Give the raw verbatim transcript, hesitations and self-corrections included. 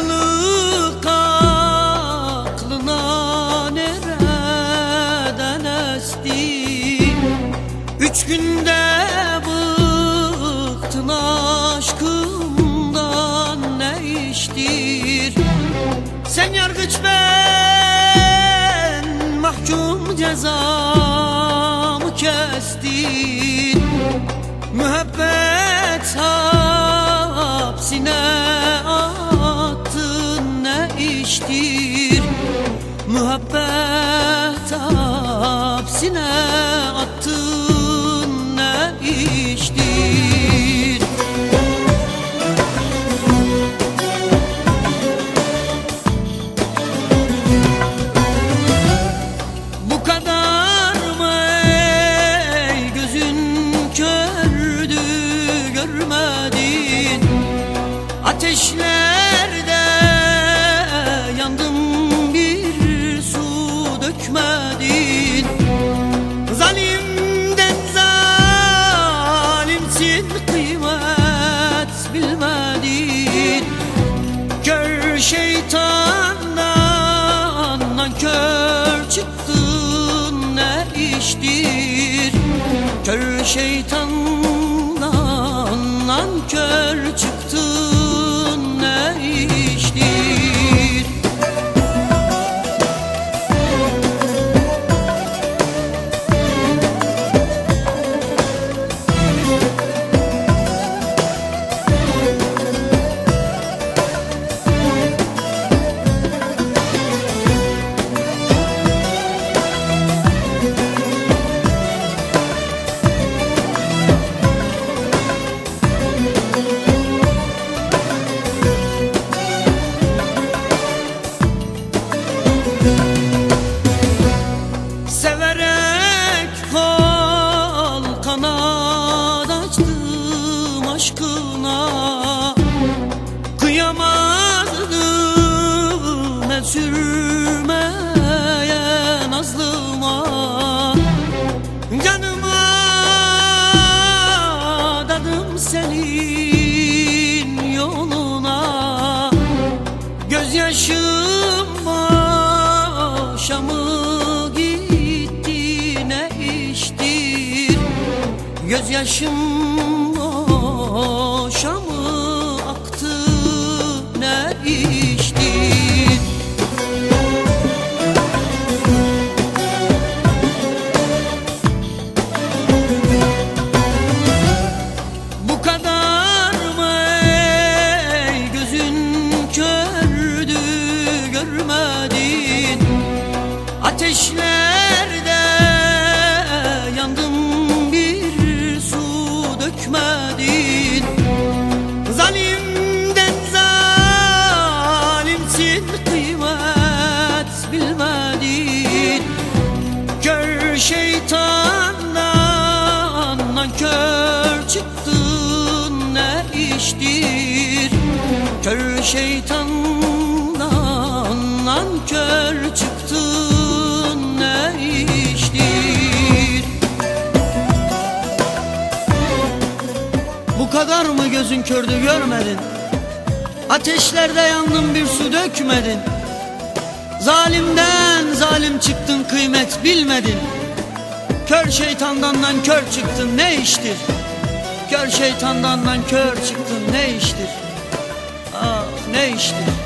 Yaşlılık aklına nereden esti? Üç günde bıktın aşkımdan, ne iştir? Sen yargıç, ben mahkum, cezamı kestin. Müebbet hapsine attın, ne iştir? Müebbet hapsine attın, ne iştir? Bu kadar mı ey gözün kördü, görmedin? Ateşlerde yandım, bir su dökmedin. Zalimden zalimsin, kıymet bilmedin. Kör şeytandan nankör çıktın, ne iştir? Kör şeytandan nankör çıktın, ne iştir? Severek kol kanat açtım aşkına, kıyamazdım el sürmeye nazlıma. Canıma adadım senin yoluna, gözyaşım başımı gözyaşım boşa mı aktı, ne iştir? Bu kadar mı ey gözün kördü, görmedin? Ateşlerde yandım, dökmedin. Zalimden zalimsin, kıymet bilmedin. Kör şeytandan nankör çıktın, ne iştir? Kör şeytandan nankör çıktın, ne iştir? Bu kadar mı gözün kördü, görmedin? Ateşlerde yandım, bir su dökmedin. Zalimden zalim çıktın, kıymet bilmedin. Kör şeytandan nankör çıktın, ne iştir? Kör şeytandan nankör çıktın, ne iştir? Ah, ne iştir?